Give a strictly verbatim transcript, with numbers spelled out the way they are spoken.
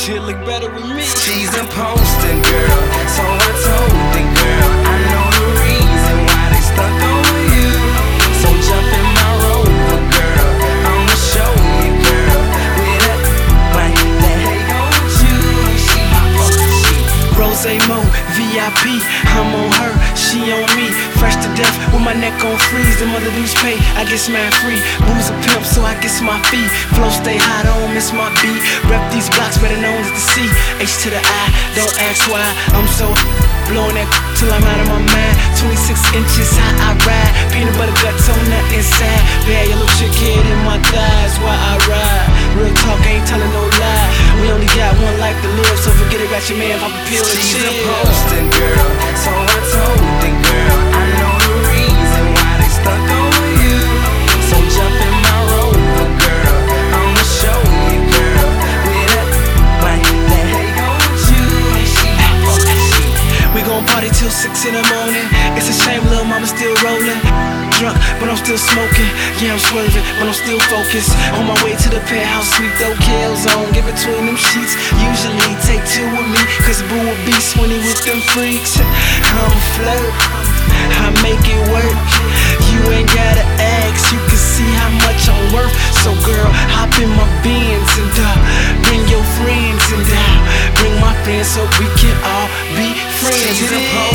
Shit look better with me. She's a posting girl, so I told the girl I know the reason why they stuck on you. So jump in my Rover, girl, I'ma show you, girl. With that like that, hey, go with you. She my fucking Rose Mo, V I P, I'm on her, she on me. Fresh to death with my neck on freeze. The mother dudes pay, I get mad free. Booze a pimp, so I get my fee. Flow stay hot, I don't miss my beat. Rep these blocks, better known as the C. H to the I, don't ask why. I'm so blowing that till I'm out of my mind. Twenty-six inches high, I ride. Peanut butter guts on the inside. Bad yellow chick head in my thighs while I ride. Real talk, ain't telling no lie. We only got one life to live, so forget about your man, pop a pill and She's chill. a posting girl, so I told the girl I know the reason why they stuck on you. So jump in my Rover, girl, I'ma show you, girl. With that like that, hey, go with you. She my fucking shit. We gon' party till six in the morning. It's a shame lil' mama still rollin'. Drunk, but I'm still smoking. Yeah, I'm swerving, but I'm still focused. On my way to the penthouse suite, though Kale's on. Get between them sheets. Usually take two with me, cause boo a beast when he with them freaks. I'm a flirt, I make it work. You ain't gotta ask, you can see how much I'm worth. So girl, hop in my Benz and uh, bring your friends and uh, bring my friends so we can all be friends. She's a